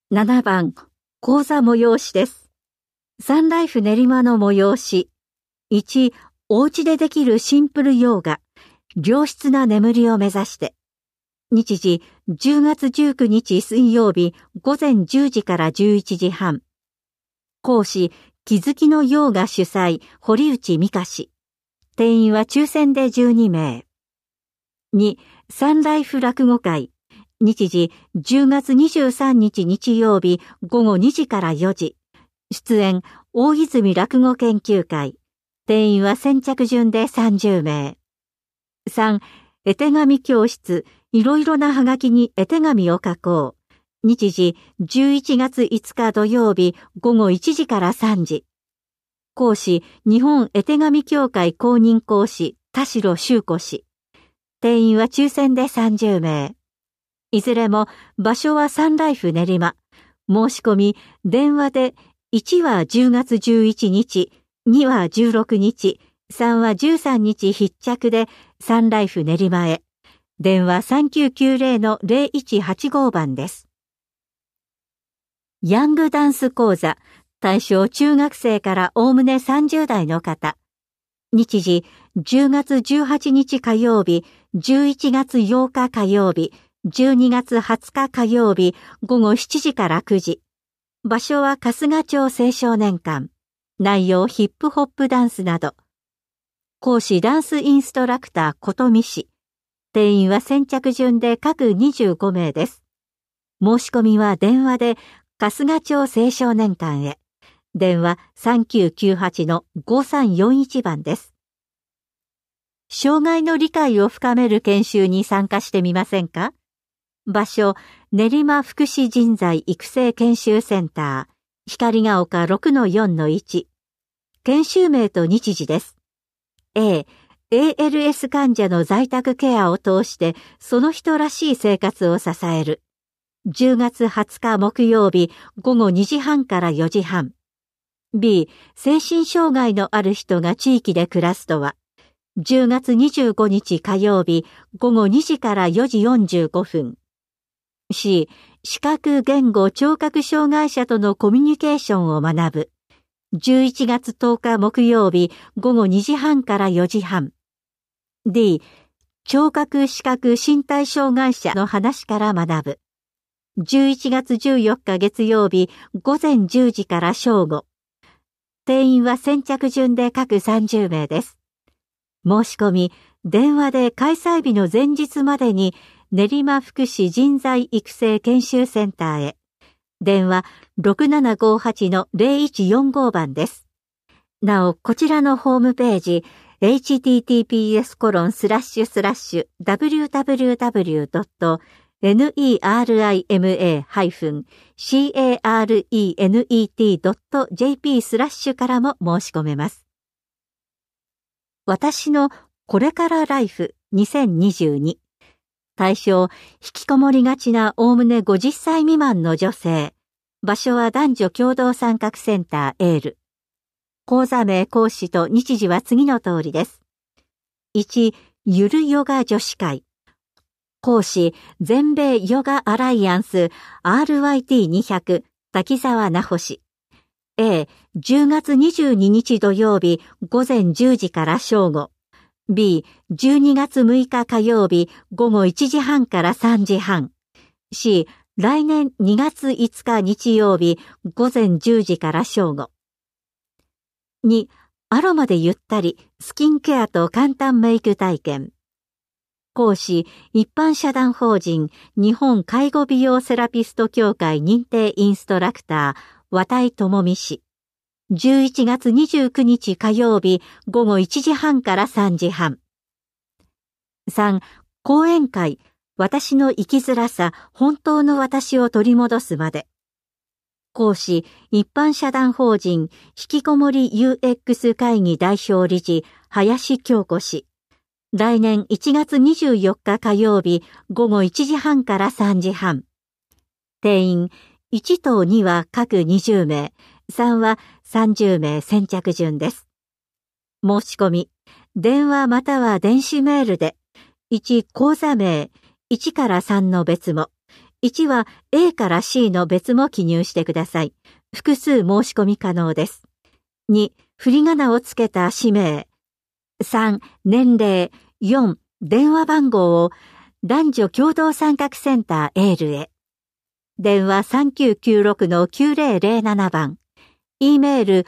7番、講座催しです。サンライフ練馬の催し。1、お家でできるシンプルヨーガ。良質な眠りを目指して。日時、10月19日水曜日、午前10時から11時半。講師、気づきのヨーガ主催、堀内美香氏。定員は抽選で12名。2、サンライフ落語会。日時、10月23日日曜日、午後2時から4時。出演、大泉落語研究会。定員は先着順で30名。3、絵手紙教室。いろいろなハガキに絵手紙を書こう。日時、11月5日土曜日、午後1時から3時。講師、日本絵手紙協会公認講師、田代修子氏。定員は抽選で30名。いずれも場所はサンライフ練馬。申し込み、電話で1は10月11日、2は16日、3は13日必着でサンライフ練馬へ。電話3990-0185番です。ヤングダンス講座、対象中学生からおおむね30代の方。日時、10月18日火曜日、11月8日火曜日、12月20日火曜日、午後7時から9時。場所は春日町青少年館。内容ヒップホップダンスなど。講師ダンスインストラクター琴美氏。定員は先着順で各25名です。申し込みは電話で春日町青少年館へ。電話3998-5341番です。障害の理解を深める研修に参加してみませんか？場所、練馬福祉人材育成研修センター、光が丘 6-4-1。研修名と日時です。A、ALS 患者の在宅ケアを通してその人らしい生活を支える。10月20日木曜日午後2時半から4時半。B、精神障害のある人が地域で暮らすとは。10月25日火曜日午後2時から4時45分。C、視覚言語聴覚障害者とのコミュニケーションを学ぶ。11月10日木曜日午後2時半から4時半。D、聴覚視覚身体障害者の話から学ぶ。11月14日月曜日午前10時から正午。定員は先着順で各30名です。申し込み、電話で開催日の前日までに練馬福祉人材育成研修センターへ。電話6758-0145番です。なお、こちらのホームページ、https://www.nerima-carenet.jp/ からも申し込めます。私のこれからライフ2022。対象、引きこもりがちなおおむね50歳未満の女性。場所は男女共同参画センターエール。講座名講師と日時は次の通りです。1、ゆるヨガ女子会。講師、全米ヨガアライアンス RYT200 滝沢奈穂氏。A、10月22日土曜日午前10時から正午。B、12月6日火曜日午後1時半から3時半。C、来年2月5日日曜日午前10時から正午。2、アロマでゆったりスキンケアと簡単メイク体験。講師、一般社団法人日本介護美容セラピスト協会認定インストラクター綿井智美氏。11月29日火曜日午後1時半から3時半。3、講演会、私の生きづらさ、本当の私を取り戻すまで。講師、一般社団法人、引きこもり UX 会議代表理事、林京子氏。来年1月24日火曜日午後1時半から3時半。定員、1と2は各20名。3は30名先着順です。申し込み、電話または電子メールで、1講座名、1から3の別も、 1は A から C の別も記入してください。複数申し込み可能です。2、振り仮名をつけた氏名。3、年齢。4、電話番号を男女共同参画センターエールへ。電話 3996-9007 番。E メール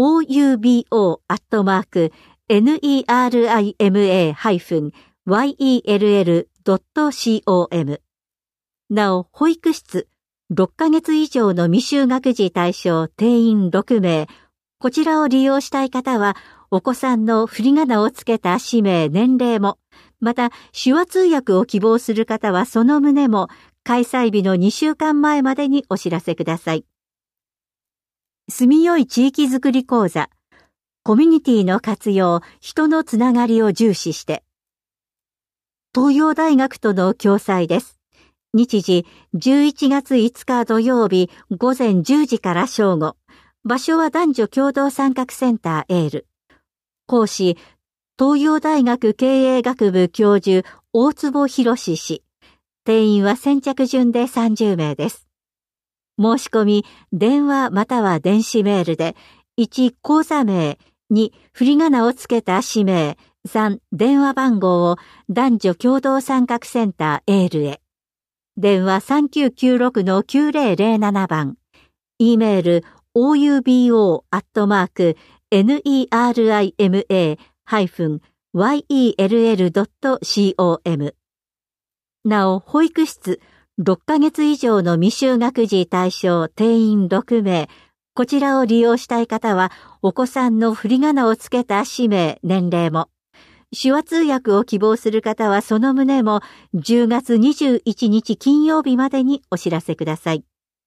oubo@nerima-yell.com。なお、保育室、6ヶ月以上の未就学児対象定員6名。こちらを利用したい方は、お子さんの振り仮名をつけた氏名、年齢も、また、手話通訳を希望する方はその旨も、開催日の2週間前までにお知らせください。住みよい地域づくり講座、コミュニティの活用、人のつながりを重視して。東洋大学との共催です。日時、11月5日土曜日、午前10時から正午。場所は男女共同参画センターエール。講師、東洋大学経営学部教授、大坪博氏。定員は先着順で30名です。申し込み、電話または電子メールで、1、講座名、2、振り仮名をつけた氏名、3、電話番号を男女共同参画センターエールへ。電話 3996-9007 番。E メール oubo@nerima-yell.com。なお、保育室、6ヶ月以上の未就学児対象定員6名。こちらを利用したい方は、お子さんの振り仮名をつけた氏名、年齢も。手話通訳を希望する方はその旨も10月21日金曜日までにお知らせください。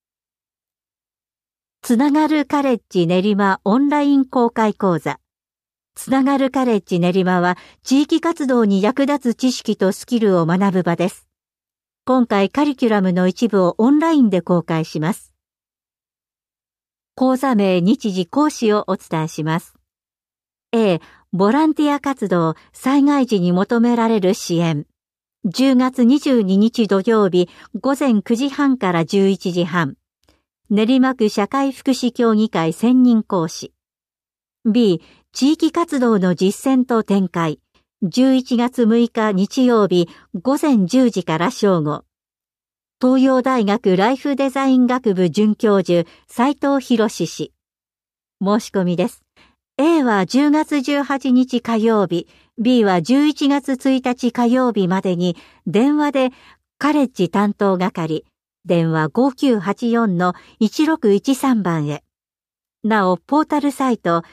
つながるカレッジ練馬オンライン公開講座。つながるカレッジ練馬は地域活動に役立つ知識とスキルを学ぶ場です。今回カリキュラムの一部をオンラインで公開します。講座名、日時、講師をお伝えします。A、ボランティア活動、災害時に求められる支援。10月22日土曜日、午前9時半から11時半。練馬区社会福祉協議会専任講師。B、地域活動の実践と展開。11月6日日曜日、午前10時から正午。東洋大学ライフデザイン学部准教授、斉藤博氏。申し込みです。A は10月18日火曜日、B は11月1日火曜日までに電話でカレッジ担当係、電話 5984-1613 番へ。なお、ポータルサイト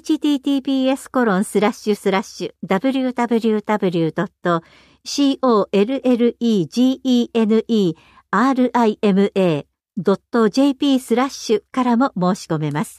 https://www.collegenerima.jp/ からも申し込めます。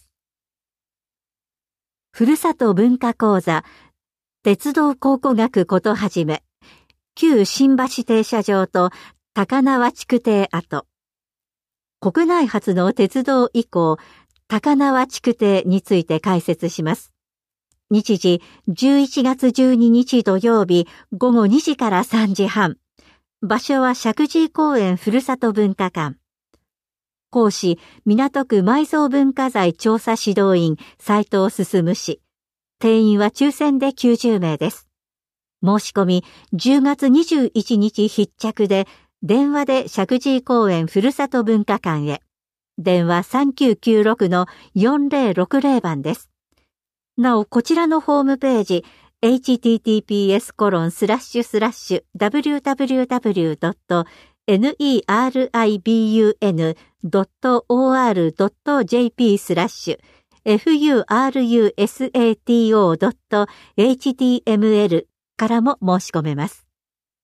ふるさと文化講座、鉄道考古学ことはじめ、旧新橋停車場と高輪築堤跡。国内初の鉄道遺構、高輪築堤について解説します。日時、11月12日土曜日、午後2時から3時半。場所は石神井公園ふるさと文化館。講師、港区埋蔵文化財調査指導員、斉藤進氏。定員は抽選で90名です。申し込み、10月21日必着で、電話で石神井公園ふるさと文化館へ。電話 3996-4060 番です。なお、こちらのホームページ、https://www.neribun.org.jp/furusato.html からも申し込めます。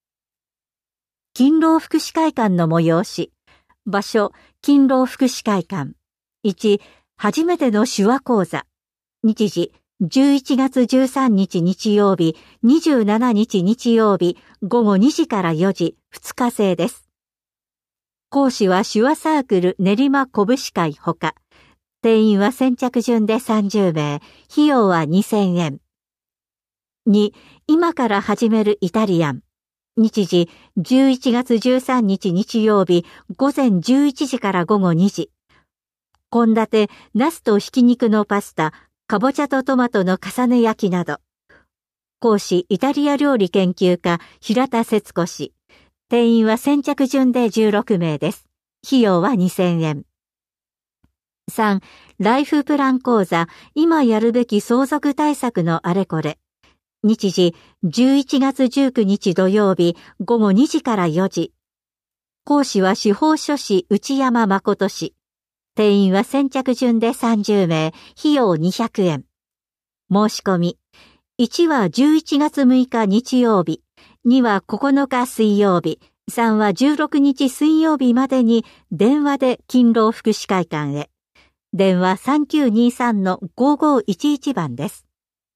勤労福祉会館の催し。場所、勤労福祉会館。1、初めての手話講座。日時、11月13日日曜日、27日日曜日、午後2時から4時、2日制です。講師は手話サークル練馬こぶし会ほか。定員は先着順で30名、費用は2000円。2、今から始めるイタリアン。 日時11月13日日曜日午前11時から午後2時。献立、ナスとひき肉のパスタ、かぼちゃとトマトの重ね焼きなど。講師、イタリア料理研究家、平田節子氏。定員は先着順で16名です。費用は2000円。3、ライフプラン講座、今やるべき相続対策のあれこれ。日時、11月19日土曜日、午後2時から4時。講師は司法書士内山誠氏。定員は先着順で30名、費用200円。申し込み。1は11月6日日曜日、2は9日水曜日、3は16日水曜日までに電話で勤労福祉会館へ。電話 3923-5511 番です。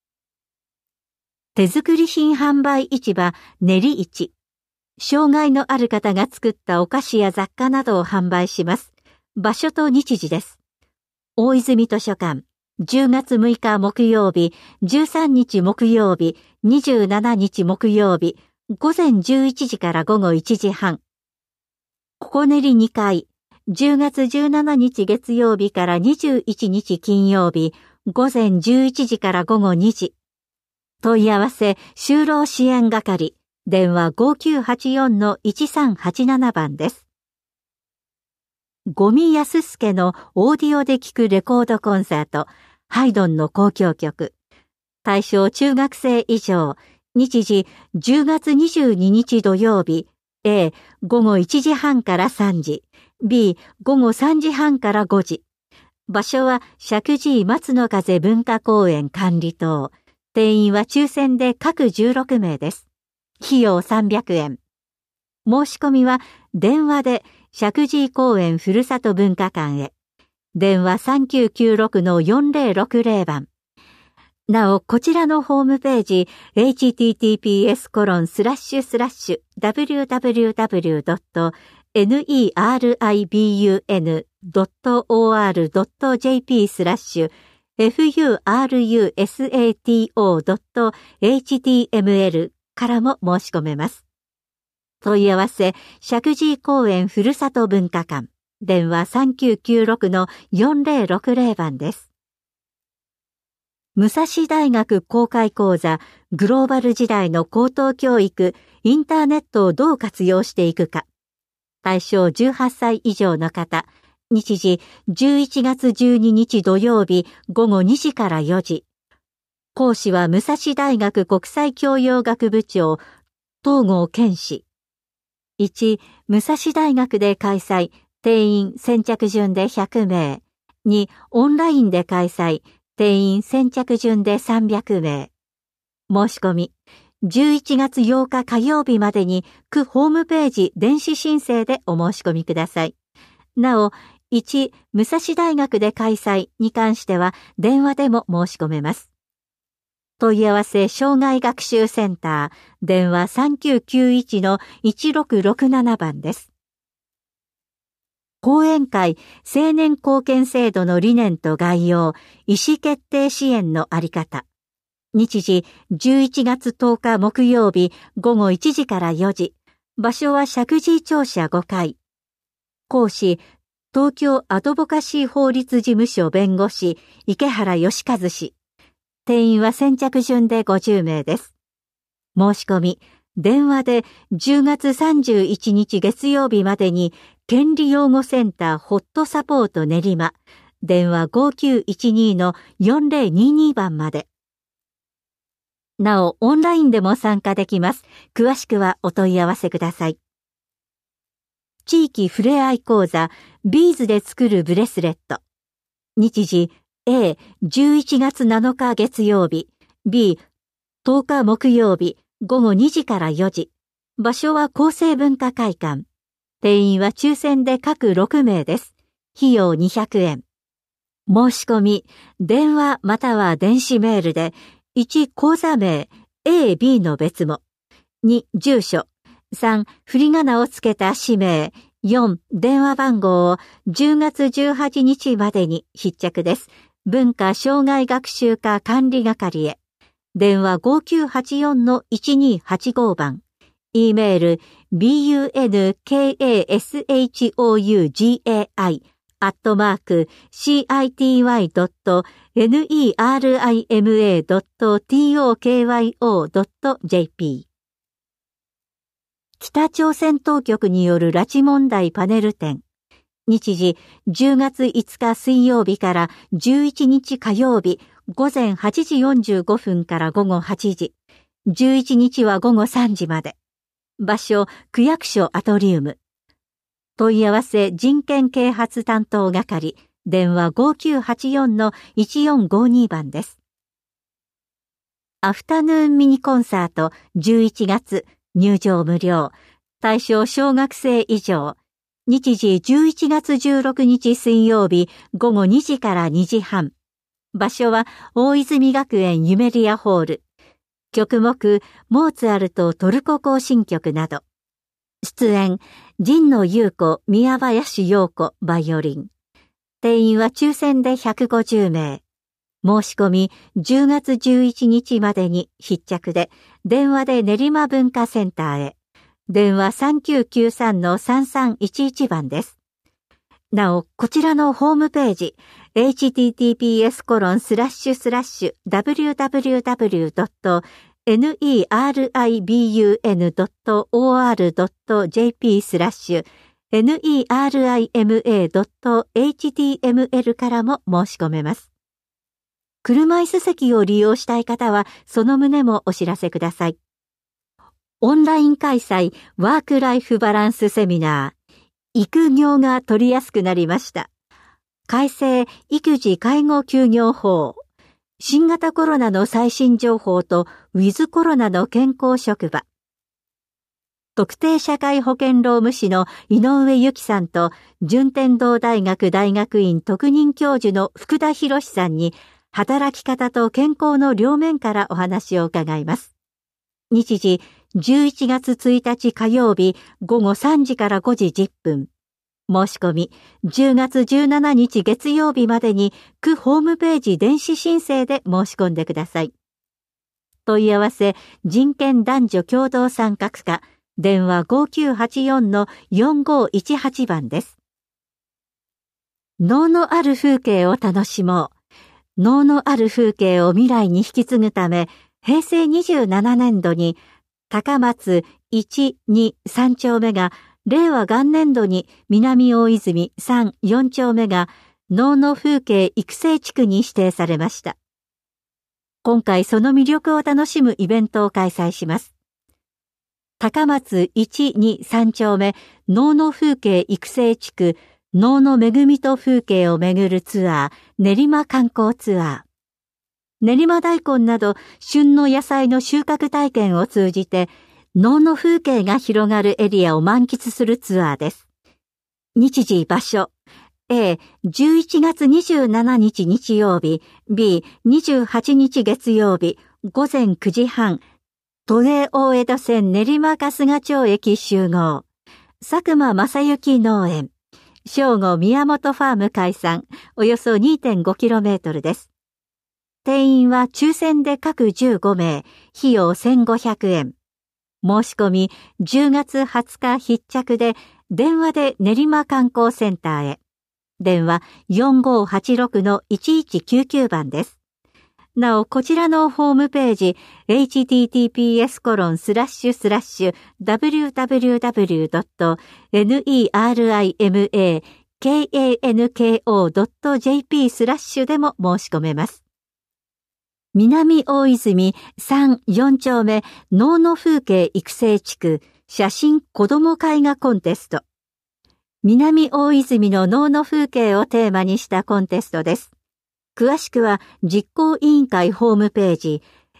手作り品販売市場練り市。障害のある方が作ったお菓子や雑貨などを販売します。場所と日時です。大泉図書館、10月6日木曜日、13日木曜日、27日木曜日、午前11時から午後1時半。ここ練り2階、10月17日月曜日から21日金曜日、午前11時から午後2時。問い合わせ、就労支援係、電話 5984-1387 番です。五味康介のオーディオで聴くレコードコンサート、ハイドンの交響曲。対象中学生以上。日時10月22日土曜日。A、午後1時半から3時。B、午後3時半から5時。場所は石神井松の風文化公園管理棟。定員は抽選で各16名です。費用300円。申し込みは電話で石神井公園ふるさと文化館へ。電話 3996-4060 番。なお、こちらのホームページ、https://www.neribun.org.jp/furusato.html からも申し込めます。問い合わせ、石神井公園ふるさと文化館。電話 3996-4060 番です。武蔵大学公開講座、グローバル時代の高等教育、インターネットをどう活用していくか。対象18歳以上の方。日時11月12日土曜日午後2時から4時。講師は武蔵大学国際教養学部長、東郷健氏。1、武蔵大学で開催、定員先着順で100名。2、オンラインで開催、定員先着順で300名。申し込み、11月8日火曜日までに区ホームページ電子申請でお申し込みください。なお、1、武蔵大学で開催に関しては電話でも申し込めます。問い合わせ障害学習センター、電話 3991-1667 番です。講演会、青年貢献制度の理念と概要、意思決定支援のあり方。日時、11月10日木曜日、午後1時から4時。場所は石神井庁舎5階。講師、東京アドボカシー法律事務所弁護士、池原義和氏。定員は先着順で50名です。申し込み、電話で10月31日月曜日までに、権利擁護センターホットサポート練馬、電話 5912-4022 番まで。なお、オンラインでも参加できます。詳しくはお問い合わせください。地域ふれあい講座、ビーズで作るブレスレット。日時、A、11月7日月曜日。B、10日木曜日、午後2時から4時。場所は厚生文化会館。定員は抽選で各6名です。費用200円。申し込み、電話または電子メールで、1、講座名、A、B の別も。2、住所。3、振り仮名をつけた氏名。4、電話番号を10月18日までに必着です。文化障害学習課管理係へ。電話 5984-1285 番。 E メール、bunkei.city.nerima.tokyo.jp。北朝鮮当局による拉致問題パネル展。日時10月5日水曜日から11日火曜日午前8時45分から午後8時。11日は午後3時まで。場所、区役所アトリウム。問い合わせ人権啓発担当係。電話 5984-1452 番です。アフタヌーンミニコンサート11月。入場無料。対象小学生以上。日時11月16日水曜日午後2時から2時半。場所は大泉学園ユメリアホール。曲目、モーツァルトトルコ行進曲など。出演、神野優子、宮林陽子、バイオリン。定員は抽選で150名。申し込み、10月11日までに必着で、電話で練馬文化センターへ。電話 3993-3311 番です。なお、こちらのホームページ、https://www.neribun.org.jp/nerima.html からも申し込めます。車椅子席を利用したい方は、その旨もお知らせください。オンライン開催ワークライフバランスセミナー。育業が取りやすくなりました。改正育児介護休業法。新型コロナの最新情報とウィズコロナの健康職場。特定社会保険労務士の井上由紀さんと順天堂大学大学院特任教授の福田博さんに働き方と健康の両面からお話を伺います。日時11月1日火曜日午後3時から5時10分。申し込み10月17日月曜日までに区ホームページ電子申請で申し込んでください。問い合わせ人権男女共同参画課電話 5984-4518 番です。能のある風景を楽しもう。能のある風景を未来に引き継ぐため、平成27年度に高松1、2、3丁目が令和元年度に南大泉3、4丁目が能の風景育成地区に指定されました。今回その魅力を楽しむイベントを開催します。高松1、2、3丁目能の風景育成地区能の恵みと風景をめぐるツアー練馬観光ツアー。練馬大根など旬の野菜の収穫体験を通じて能の風景が広がるエリアを満喫するツアーです。日時場所 A、11月27日日曜日 B、28日月曜日午前9時半都営大江戸線練馬春日町駅集合佐久間正幸農園正午宮本ファーム開山およそ 2.5km です。定員は抽選で各15名、費用1500円。申し込み10月20日必着で電話で練馬観光センターへ。電話 4586-1199 番です。なお、こちらのホームページ、https://www.nerimakanko.jp/ でも申し込めます。南大泉3、4丁目能の風景育成地区写真子ども絵画コンテスト。南大泉の能の風景をテーマにしたコンテストです。詳しくは実行委員会ホームページ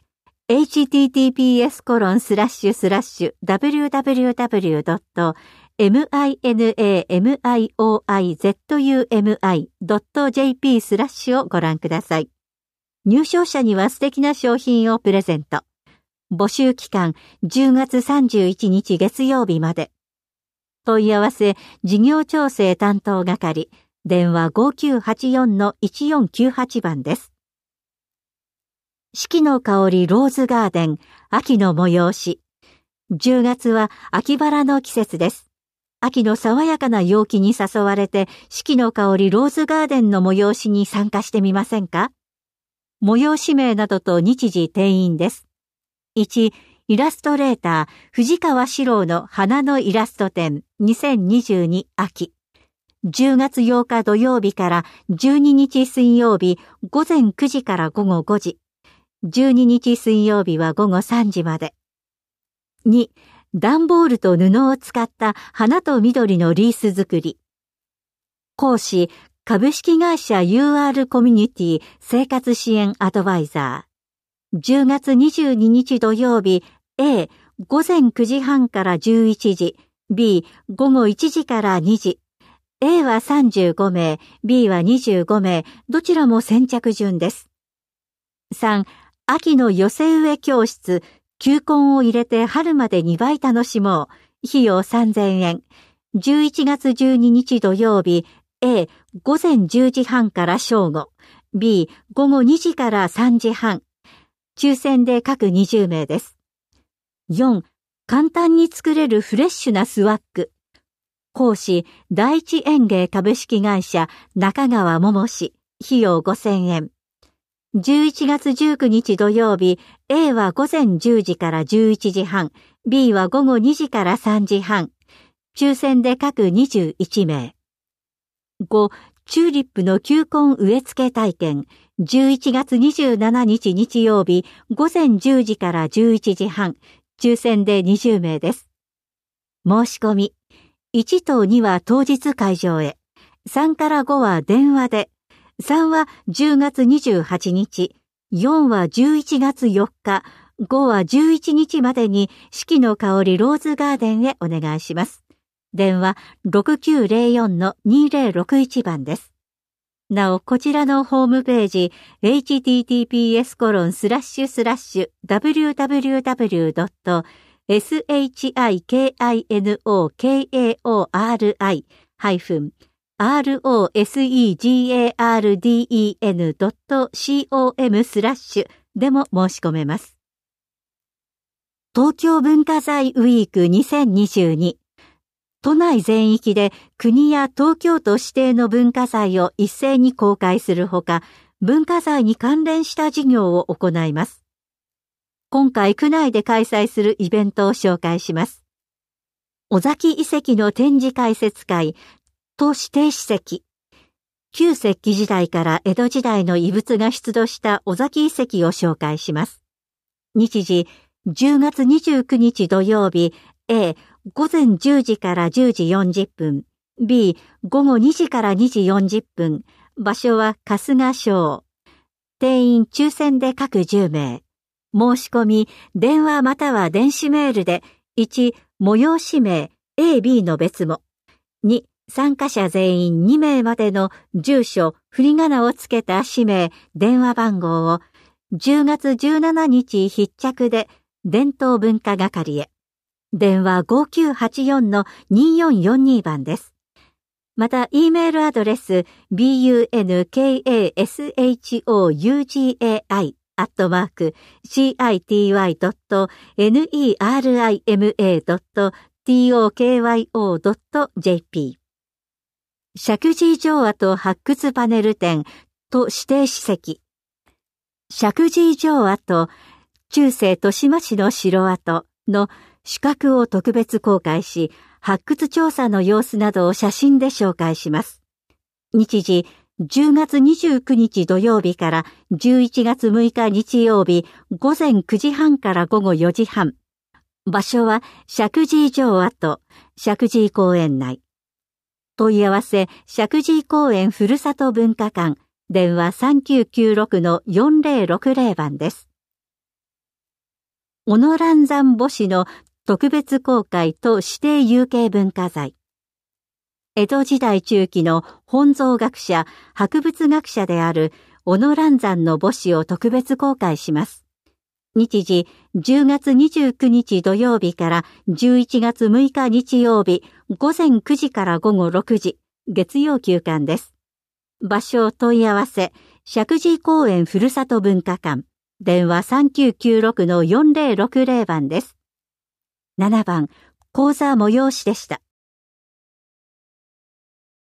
https://www.minamioizumi.jp/ をご覧ください。入賞者には素敵な商品をプレゼント。募集期間10月31日月曜日まで。問い合わせ事業調整担当係電話 5984-1498 番です。四季の香りローズガーデン秋の催し 10月は秋バラの季節です。秋の爽やかな陽気に誘われて、四季の香りローズガーデンの催しに参加してみませんか？催し名などと日時定員です。1、イラストレーター、藤川史郎の花のイラスト展2022秋。10月8日土曜日から12日水曜日午前9時から午後5時。12日水曜日は午後3時まで。2、段ボールと布を使った花と緑のリース作り。講師、株式会社 UR コミュニティ生活支援アドバイザー。10月22日土曜日、A、午前9時半から11時、B、午後1時から2時。A は35名、B は25名、どちらも先着順です。3、秋の寄せ植え教室、球根を入れて春まで2倍楽しもう。費用3000円。11月12日土曜日、A、午前10時半から正午。B、午後2時から3時半。抽選で各20名です。4、簡単に作れるフレッシュなスワッグ。講師、第一園芸株式会社中川桃氏。費用5000円。11月19日土曜日、A は午前10時から11時半、B は午後2時から3時半。抽選で各21名。5、チューリップの球根植え付け体験。11月27日日曜日、午前10時から11時半。抽選で20名です。申し込み。1と2は当日会場へ。3から5は電話で。3は10月28日、4は11月4日、5は11日までに四季の香りローズガーデンへお願いします。電話 6904-2061 番です。なお、こちらのホームページ https://www.rosekarogarden.com/ でも申し込めます。東京文化財ウィーク2022。都内全域で国や東京都指定の文化財を一斉に公開するほか、文化財に関連した事業を行います。今回区内で開催するイベントを紹介します。尾崎遺跡の展示解説会、都指定史跡。旧石器時代から江戸時代の遺物が出土した尾崎遺跡を紹介します。日時、10月29日土曜日、A、午前10時から10時40分、B、午後2時から2時40分、場所は春日省。定員抽選で各10名。申し込み、電話または電子メールで、1、催し名、A、B の別も。2、参加者全員2名までの住所、振り仮名をつけた氏名、電話番号を10月17日必着で伝統文化係へ。電話 5984-2442 番です。また、E メールアドレス bunkasougai@city.nerima.tokyo.jp 石神井城跡発掘パネル展都指定史跡。石神井城跡、中世豊島市の城跡の主画を特別公開し、発掘調査の様子などを写真で紹介します。日時、10月29日土曜日から11月6日日曜日午前9時半から午後4時半。場所は石神井城跡、石神井公園内。問い合わせ、石神井公園ふるさと文化館、電話 3996-4060 番です。小野蘭山墓地の特別公開と指定有形文化財。江戸時代中期の本草学者、博物学者である小野蘭山の墓地を特別公開します。日時、10月29日土曜日から11月6日日曜日、午前9時から午後6時、月曜休館です。場所問い合わせ、石神井公園ふるさと文化館、電話 3996-4060 番です。 7番、講座催しでした。